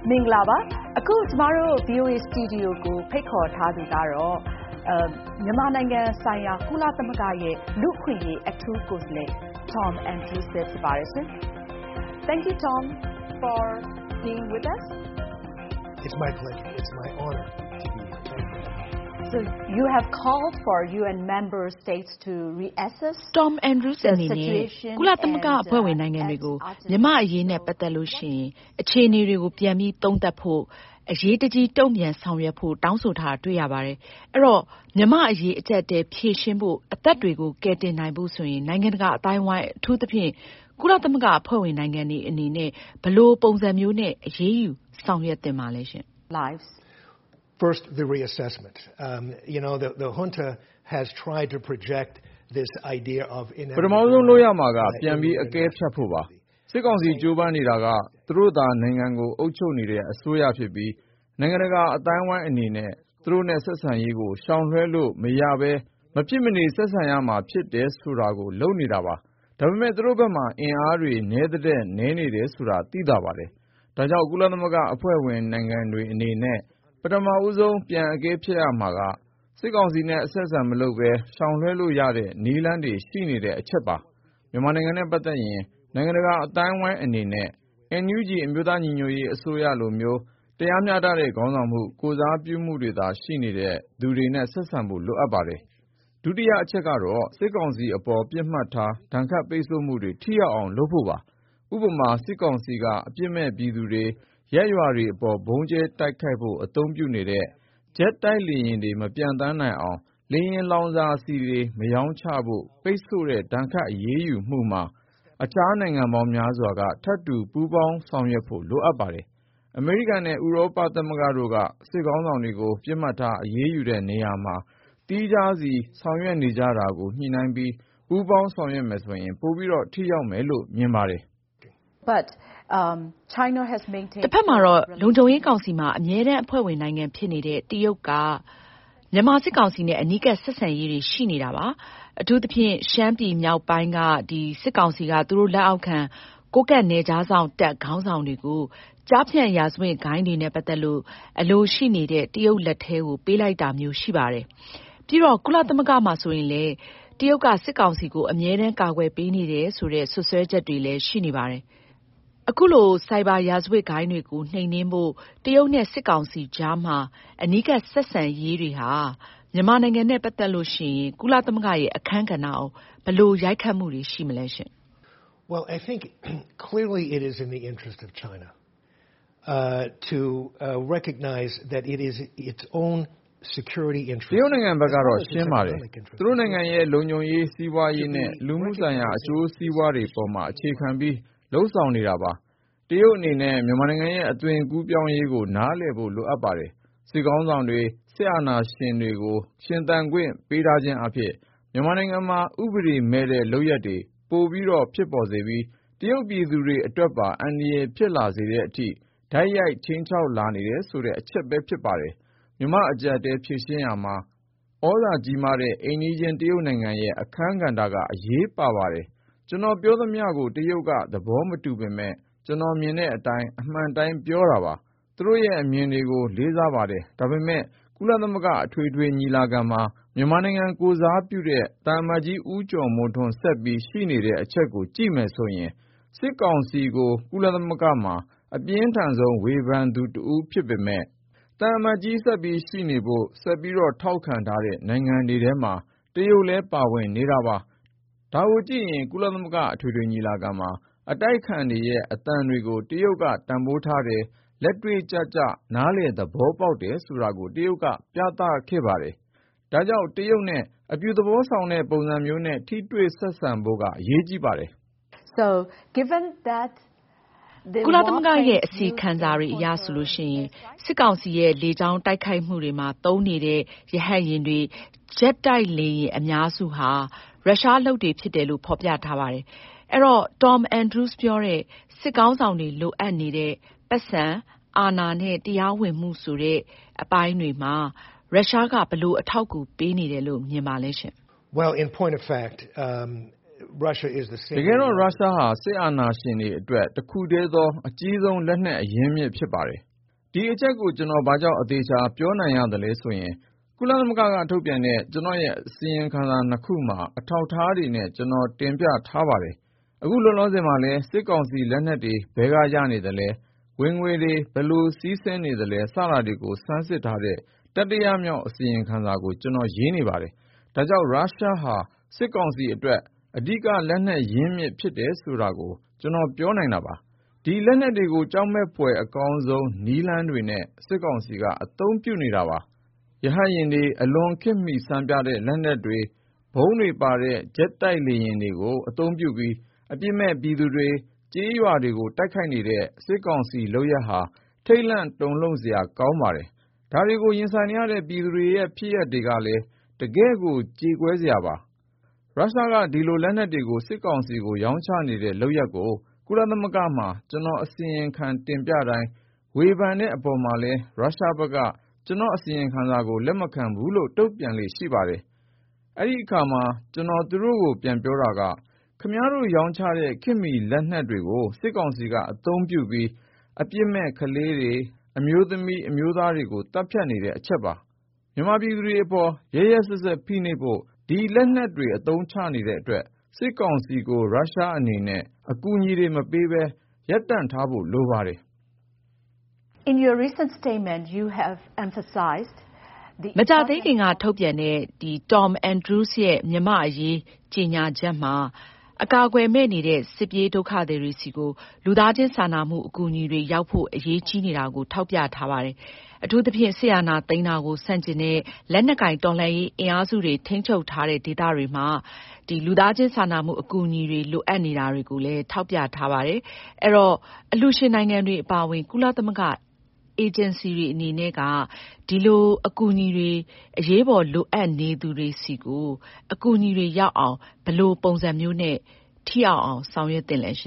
မင်္ဂလာပါအခုကျမတို့ VOA Studio ကိုဖိတ်ခေါ်ထားသူကတော့မြန်မာနိုင်ငံဆိုင်ရာကုလသမဂ္ဂရဲ့လူ့အခွင့်အရေးအထူးကိုယ်စားလှယ် Tom Andrews ဖြစ်ပါတယ်ရှင် Thank you Tom for being with us. It's my pleasure. It's my honor to be here. Thank you. So you have called for UN member states to reassess Tom Andrews အနေနဲ့ကုလသမဂ္ဂအဖွဲ့ဝင်နိုင်ငံတွေကိုမြန်မာအရေးနဲ့ပတ်သက်လို့ရှိရင်အခြေအနေတွေကိုပြန်ပြီးသုံးသပ်ဖို့အရေးတကြီးတုံ့ပြန်ဆောင်ရွက်ဖို့တောင်းဆိုထားတွေ့ရပါတယ်။အဲ့တော့မြန်မာအရေးအကျပ်တဲဖြေရှင်းဖို့အသက်တွေကိုကယ်တင်နိုင်ဖို့ဆိုရင်နိုင်ငံတကာအတိုင်းဝိုင်းအထူးသဖြင့်ကုလသမဂ္ဂအဖွဲ့ဝင်နိုင်ငံတွေအနေနဲ့ဘယ်လိုပုံစံမျိုးနဲ့အရေးယူဆောင်ရွက်သင့်ပါလဲရှင် lives. First, the reassessment. The junta has tried to project this idea of ပထမဆုံးလို့ရမှာကပြန်ပြီးအကဲဖြတ်ဖို့ပါစစ်ကောင်စီကြိုးပမ်းနေတာကသူတို့သာနိုင်ငံကိုအုပ်ချုပ်နေတဲ့အစိုးရဖြစ်ပြီးနိုင်ငံတကာအတိုင်းဝိုင်းအနေနဲ့သူတို့နဲ့ဆက်ဆံရေးကိုရှောင်လွှဲလို့မရဘဲမဖြစ်မနေဆက်ဆံရမှာဖြစ်တယ်ဆိုတာကိုလုပ်နေတာပါဒါပေမဲ့သူတို့ဘက်မှာအင်အားတွေနည်းတဲ့နည်းနေတယ်ဆိုတာသိတာပါတယ်ဒါကြောင့်ကုလသမဂ္ဂအဖွဲ့ဝင်နိုင်ငံတွေအနေနဲ့ပထမဦးဆုံးပြန်အကဲဖြတ်ရမှာကစစ်ကောင်စီနဲ့အဆက်အဆံမလုပ်ဘဲရှောင်လွှဲလို့ရတဲ့နည်းလမ်းတွေရှိနေတဲ့အချက်ပါမြန်မာနိုင်ငံနဲ့ပတ်သက်ရင်နိုင်ငံတကာအတိုင်းဝိုင်းအနေနဲ့ NUG အမျိုးသားညီညွတ်ရေးအစိုးရလိုမျိုးတရားမျှတတဲ့ခေါင်းဆောင်မှုကိုစားပြုမှုတွေသာရှိနေတဲ့သူတွေနဲ့ဆက်ဆံဖို့လိုအပ်ပါတယ်ဒုတိယအချက်ကတော့စစ်ကောင်စီအပေါ်ပြစ်မှတ်ထားဒဏ်ခတ်ပိတ်ဆို့မှုတွေထိရောက်အောင်လုပ်ဖို့ပါဥပမာစစ်ကောင်စီကအပြစ်မဲ့ပြည်သူတွေရက်ရွာတွေအပေါ်ဘုံကျဲတိုက်ခိုက်ဖို့အသုံးပြုနေတဲ့ဂျက်တိုက်လေယာဉ်တွေမပြန်တမ်းနိုင်အောင်လေယာဉ်လောင်စာဆီတွေမရောင်းချဖို့ပိတ်ဆို့တဲ့ဒဏ်ခတ်အရေးယူမှုမှာအခြားနိုင်ငံပေါင်းများစွာကထပ်တူပူးပေါင်းဆောင်ရွက်ဖို့လိုအပ်ပါတယ်အမေရိကန်နဲ့ဥရောပသမဂ္ဂတို့ကစစ်ကောင်းဆောင်တွေကိုပြစ်မှတ်ထားအရေးယူတဲ့နေရာမှာတီးခြားစီဆောင်ရွက်နေကြတာကိုညှိနှိုင်းပြီးပူးပေါင်းဆောင်ရွက်မယ်ဆိုရင်ပိုပြီးတော့ထိရောက်မယ်လို့မြင်ပါတယ် But China has maintained တစ်ဖက်မှာတော့လုံခြုံရေးကောင်စီမှာအမြဲတမ်းအဖွဲ့ဝင်နိုင်ငံဖြစ်နေတဲ့တရုတ်ကမြန်မာစစ်ကောင်စီနဲ့အနီးကပ်ဆက်ဆံရေးတွေရှိနေတာပါအထူးသဖြင့်ရှမ်းပြည်မြောက်ပိုင်းကဒီစစ်ကောင်စီကသူတို့လက်အောက်ခံကိုကတ်နယ်ကြားဆောင်တပ်ခေါင်းဆောင်တွေကိုကြားဖြန့်ရာဇဝတ်ဂိုင်းတွေနဲ့ပတ်သက်လို့အလိုရှိနေတဲ့တရုတ်လက်ထဲကိုပေးလိုက်တာမျိုးရှိပါတယ်ပြီးတော့ကုလသမဂ္ဂမှာဆိုရင်လေတရုတ်ကစစ်ကောင်စီကိုအမြဲတမ်းကာကွယ်ပေးနေတယ်ဆိုတဲ့ဆွဆွဲချက်တွေလည်းရှိနေပါတယ်အခုလိုစိုက်ဘာရာဇဝတ်ဂိုင်းတွေကိုနှိမ်နင်းဖို့တရုတ်နဲ့စစ်ကောင်စီကြားမှာအနီးကပ်ဆက်ဆံရေးတွေဟာမြန်မာနိုင်ငံနဲ့ပတ်သက်လို့ရှိရင်ကုလသမဂ္ဂရဲ့အခန်းကဏ္ဍအောင်ဘယ်လိုရိုက်ခတ်မှုတွေရှိမလဲရှင် Well, I think clearly it is in the interest of China to recognize that it is its own security interest. တရုတ်နိုင်ငံဘက်ကတော့ရှင်းပါတယ်သူတို့နိုင်ငံရဲ့လုံခြုံရေးစီးပွားရေးနဲ့လူမှုဆိုင်ရာအကျိုးစီးပွားတွေပေါ်မှာအခြေခံပြီးလှုံ့ဆော်နေတာပါတရုတ်အနေနဲ့မြန်မာနိုင်ငံရဲ့အသွင်ကူးပြောင်းရေးကိုနားလည်ဖို့လိုအပ်ပါတယ်စစ်ကောင်းဆောင်တွေစစ်အာဏာရှင်တွေကိုရှင်သန်ခွင့်ပေးထားခြင်းအဖြစ်မြန်မာနိုင်ငံမှာဥပဒေမဲ့တဲ့လုပ်ရက်တွေပိုပြီးတော့ဖြစ်ပေါ်စေပြီးတရုတ်ပြည်သူတွေအတွက်ပါအန္တရာယ်ဖြစ်လာစေတဲ့အထိဓာတ်ရိုက်ချင်းချောက်လာနေတယ်ဆိုတဲ့အချက်ပဲဖြစ်ပါတယ်မြန်မာအကြက်တဲဖြည့်ရှင်းရမှာဩဇာကြီးမားတဲ့အိမ်နီးချင်းတရုတ်နိုင်ငံရဲ့အခန်းကဏ္ဍကအရေးပါပါတယ်ကျွန်တော်ပြောသမျှကိုတရုတ်ကသဘောမတူပေမဲ့ကျွန်တော်မြင်တဲ့အတိုင်းအမှန်တိုင်းပြောတာပါသူတို့ရဲ့အမြင်တွေကိုလေးစားပါတယ်ဒါပေမဲ့ကုလသမဂ္ဂအထွေထွေညီလာခံမှာမြန်မာနိုင်ငံကိုစားပြုတဲ့တာမတ်ကြီးဦးကျော်မိုးထွန်းဆက်ပြီးရှိနေတဲ့အချက်ကိုကြည့်မယ်ဆိုရင်စစ်ကောင်စီကိုကုလသမဂ္ဂမှာအပြင်းထန်ဆုံးဝေဖန်သူတဦးဖြစ်ပေမဲ့တာမတ်ကြီးဆက်ပြီးရှိနေဖို့ဆက်ပြီးတော့ထောက်ခံထားတဲ့နိုင်ငံတွေထဲမှာတရုတ်လည်းပါဝင်နေတာပါဒါကိုကြည့်ရင်ကုလသမဂ္ဂအထွေထွေညီလာခံမှာအတိုက်ခံတွေရဲ့အသံတွေကိုတရုတ်ကတန်ဖိုးထားတယ်လက်တွေ့ကျကျနားလည်သဘောပေါက်တယ်ဆိုတာကိုတရုတ်ကပြသခဲ့ပါတယ်ဒါကြောင့်တရုတ်နဲ့အပြုသဘောဆောင်တဲ့ပုံစံမျိုးနဲ့ထိတွေ့ဆက်ဆံဖို့ကအရေးကြီးပါတယ် So given that ကုလသမဂ္ဂရဲ့အစီခံစာတွေအရဆိုလို့ရှိရင်စစ်ကောင်စီရဲ့လေကြောင်းတိုက်ခိုက်မှုတွေမှာသုံးနေတဲ့ရဟတ်ယာဉ်တွေဂျက်တိုက်လေယာဉ်အများစုဟာရုရှားလုပ်တွေဖြစ်တယ်လို့ဖော်ပြထားပါတယ်အဲ့တော့ Tom Andrews ပြောတဲ့စစ်ကောင်းဆောင်တွေလိုအပ်နေတဲ့ပတ်စံအာဏာနဲ့တရားဝင်မှုဆိုတဲ့အပိုင်းတွေမှာရုရှားကဘယ်လိုအထောက်အကူပေးနေတယ်လို့မြင်ပါလဲရှင် Well, in point of fact, Russia is the same. တကယ်တော့ရုရှားဟာစစ်အာဏာရှင်တွေအတွက်တစ်ခုတည်းသောအကြီးဆုံးလက်နက်အရင်းမြစ်ဖြစ်ပါတယ်ဒီအချက်ကိုကျွန်တော်ဘာကြောင့်အသေးချာပြောနိုင်ရတယ်လဲဆိုရင်ကုလသမဂ္ဂကထုတ်ပြန်တဲ့ကျွန်တော်ရဲ့အစီရင်ခံစာ2ခုမှာအထောက်ထားတွေနဲ့ကျွန်တော်တင်ပြထားပါတယ်။အခုလောလောဆယ်မှာလည်းစစ်ကောင်စီလက်နက်တွေဘယ်ကရနေတယ်လဲဝင်ငွေတွေဘယ်လိုစီးဆင်းနေတယ်လဲစတာတွေကိုစမ်းစစ်ထားတဲ့တတိယမြောက်အစီရင်ခံစာကိုကျွန်တော်ရေးနေပါတယ်။ဒါကြောင့်ရုရှားဟာစစ်ကောင်စီအတွက်အဓိကလက်နက်ရင်းမြစ်ဖြစ်တယ်ဆိုတာကိုကျွန်တော်ပြောနိုင်တာပါ။ဒီလက်နက်တွေကိုကြောက်မဲ့ဖွယ်အကောင်းဆုံးနီးလန်းတွေနဲ့စစ်ကောင်စီကအသုံးပြုနေတာပါ။ရဟတ်ယာဉ်တွေအလွန်ခေတ်မီစံပြတဲ့လက်နက်တွေဘုံတွေပါတဲ့ဂျက်တိုက်လေယာဉ်တွေကိုအသုံးပြုပြီးအပြစ်မဲ့ပြည်သူတွေကြေးရွာတွေကိုတိုက်ခိုက်နေတဲ့စစ်ကောင်စီလုပ်ရက်ဟာထိတ်လန့်တုန်လှုပ်စရာကောင်းပါတယ်။ဒါတွေကိုရင်ဆိုင်ရတဲ့ပြည်သူတွေရဲ့ဖြစ်ရပ်တွေကလည်းတကယ့်ကိုကြေကွဲစရာပါ။ရုရှားကဒီလိုလက်နက်တွေကိုစစ်ကောင်စီကိုရောင်းချနေတဲ့လုပ်ရက်ကိုကုလသမဂ္ဂမှာကျွန်တော်အစီရင်ခံတင်ပြတိုင်းဝေဖန်တဲ့အပေါ်မှာလဲရုရှားဘက်ကကျွန်တော်အစီရင်ခံစာကိုလက်မခံဘူးလို့တုံ့ပြန်လေရှိပါတယ်။အဲ့ဒီအခါမှာကျွန်တော်သူတို့ကိုပြန်ပြောတာကခင်ဗျားတို့ရောင်းချတဲ့ခေတ်မီလက်နက်တွေကိုစစ်ကောင်စီကအသုံးပြုပြီးအပြစ်မဲ့ကလေးတွေအမျိုးသမီးအမျိုးသားတွေကိုတပ်ဖြတ်နေတဲ့အချက်ပါမြန်မာပြည်သူတွေအပေါ်ရဲရဲစက်စက်ဖိနှိပ်ဖို့ဒီလက်နက်တွေအသုံးချနေတဲ့အတွက်စစ်ကောင်စီကိုရုရှားအနေနဲ့အကူအညီတွေမပေးဘဲရပ်တန့်ထားဖို့လိုပါတယ် In your recent statement you have emphasized မကြသေးခင်ကထုတ်ပြန်တဲ့ဒီ Tom Andrews ရဲ့မြန်မာအရေးကြေညာချက်မှာအကာအကွယ်မဲ့နေတဲ့စစ်ပြေးဒုက္ခသည်တွေစီကိုလူသားချင်းစာနာမှုအကူအညီတွေရောက်ဖို့အရေးကြီးနေတာကိုထောက်ပြထားပါတယ်။အထူးသဖြင့်ဆီယနာသိန်းတာကိုဆန့်ကျင်တဲ့လက်နက်ကင်တော်လှန်ရေးအင်အားစုတွေထိန်းချုပ်ထားတဲ့ဒေသတွေမှာဒီလူသားချင်းစာနာမှုအကူအညီတွေလိုအပ်နေတာတွေကိုလည်းထောက်ပြထားပါတယ်။အဲ့တော့အလှူရှင်နိုင်ငံတွေအပါအဝင်ကုလသမဂ္ဂအေဂျင်စီတွေအနေနဲ့ကဒီလိုအကူအညီတွေအရေးပေါ်လိုအပ်နေသူတွေစီကိုအကူအညီတွေရောက်အောင်ဘယ်လိုပုံစံမျိုးနဲ့ထိအောင်ဆောင်ရွက်သင့်လဲရှင်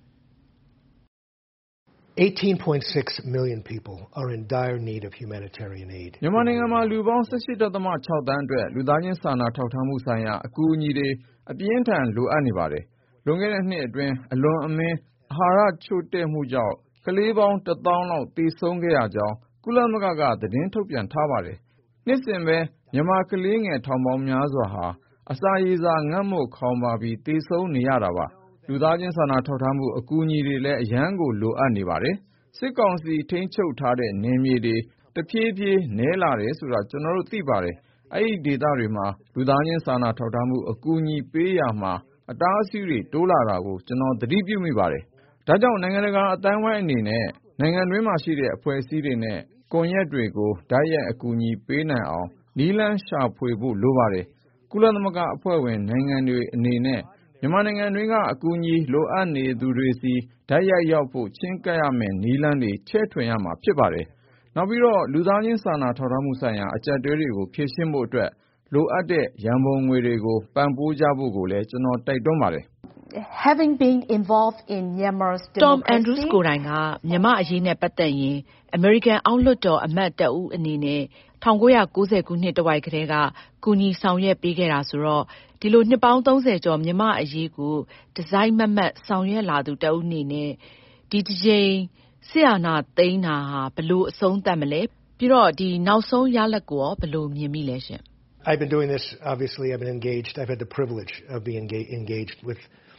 18.6 million people are in dire need of humanitarian aid. မြန်မာနိုင်ငံမှာလူပေါင်း 18.6 သန်းအတွက်လူသားချင်းစာနာထောက်ထားမှုဆိုင်ရာအကူအညီတွေအပြင်းထန်လိုအပ်နေပါတယ်။လွန်ခဲ့တဲ့နှစ်အတွင်းအလွန်အမင်းအာဟာရချို့တဲ့မှုကြောင့်ကလေးပေါင်း 1000 လောက်သေဆုံးခဲ့ရကြောင်းကုလသမဂ္ဂကသတင်းထုတ်ပြန်ထားပါတယ်။နှစ်စဉ်ပဲမြန်မာကလေးငယ်ထောင်ပေါင်းများစွာဟာအစာရေစာငတ်မွတ်ခေါင်းပါပြီးသေဆုံးနေရတာပါ။လူသားချင်းစာနာထောက်ထားမှုအကူအညီတွေလည်းအရန်ကိုလိုအပ်နေပါတယ်။စစ်ကောင်စီထိန်းချုပ်ထားတဲ့နယ်မြေတွေတဖြည်းဖြည်းနည်းလာတယ်ဆိုတာကျွန်တော်တို့သိပါတယ်။အဲ့ဒီဒေသတွေမှာလူသားချင်းစာနာထောက်ထားမှုအကူအညီပေးရမှာအတားအဆီးတွေတိုးလာတာကိုကျွန်တော်သတိပြုမိပါတယ်။ဒါကြောင့်နိုင်ငံတကာအတိုင်းအဝိုင်းအနေနဲ့နိုင်ငံတွင်းမှာရှိတဲ့အဖွဲ့အစည်းတွေနဲ့ကွန်ရက်တွေကိုတိုက်ရိုက်အကူအညီပေးနိုင်အောင်နည်းလမ်းရှာဖွေဖို့လိုပါတယ်။ကုလသမဂ္ဂအဖွဲ့ဝင်နိုင်ငံတွေအနေနဲ့မြန်မာနိုင်ငံတွင်းကအကူအညီလိုအပ်နေသူတွေစီတိုက်ရိုက်ရောက်ဖို့ချင်းကပ်ရမယ်နည်းလမ်းတွေချဲ့ထွင်ရမှာဖြစ်ပါတယ်။နောက်ပြီးတော့လူသားချင်းစာနာထောက်ထားမှုဆိုင်ရာအကျပ်တဲတွေကိုဖြေရှင်းဖို့အတွက်လိုအပ်တဲ့ရန်ပုံငွေတွေကိုပံ့ပိုးကြဖို့ကိုလည်းကျွန်တော်တိုက်တွန်းပါတယ် Having been involved in Myanmar's Tom Andrews ကိုယ်တိုင်ကမြန်မာအရေးနဲ့ပတ်သက်ရင် American အောက်လွှတ်တော်အမတ်တဦးအနေနဲ့1990ခုနှစ်တဝိုက်ကတည်းကကူညီဆောင်ရွက်ပေးခဲ့တာဆိုတော့ဒီလိုနှစ်ပေါင်း30ကျော်မြန်မာအရေးကိုဒီဇိုင်းမတ်မတ်ဆောင်ရွက်လာသူတဦးအနေနဲ့ဒီတစ်ချိန်ဆီယနာသိန်းတာဟာဘယ်လိုအဆုံးသတ်မလဲပြီးတော့ဒီနောက်ဆုံးရလဒ်ကိုဘယ်လိုမြင်မိလဲရှင် I've been doing this obviously I've been engaged I've had the privilege of being engaged with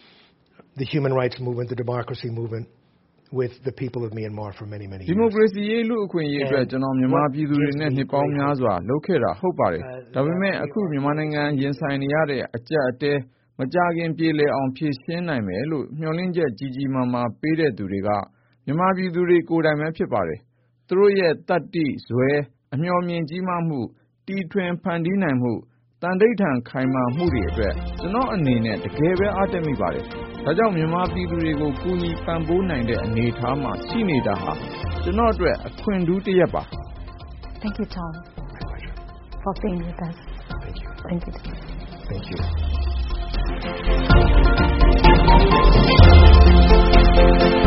the human rights movement, the democracy movement, with the people of Myanmar for many, many years. ဒီမိုကရေစီရေးလူအခွင့်အရေးအတွက်ကျွန်တော်မြန်မာပြည်သူတွေနဲ့နှစ်ပေါင်းများစွာလုပ်ခဲ့တာဟုတ်ပါတယ်။ဒါပေမဲ့အခုမြန်မာနိုင်ငံရင်ဆိုင်နေရတဲ့အကြက်အတဲမကြခင်ပြေလည်အောင်ဖြည့်ရှင်းနိုင်မယ်လို့မျှော်လင့်ချက်ကြီးကြီးမားမားပေးတဲ့သူတွေကမြန်မာပြည်သူတွေကိုယ်တိုင်ပဲဖြစ်ပါတယ်။သူတို့ရဲ့တတ္တိဇွဲအမျှော်မြင်ကြီးမားမှုတီထွင်ဖန်တီးနိုင်မှုတန်ဋိဌာန်ခိုင်မာမှုတွေအတွက်ကျွန်တော်အနေနဲ့တကယ်ပဲအားတက်မိပါတယ်။ဒါကြောင့်မြန်မာပြည်သူတွေကိုကူညီပံ့ပိုးနိုင်တဲ့အနေအထားမှာရှိနေတာဟာကျွန်တော်အတွက်အခွင့်အရေးတစ်ရပ်ပါ Thank you Tom for being with us Thank you Thank you Thank you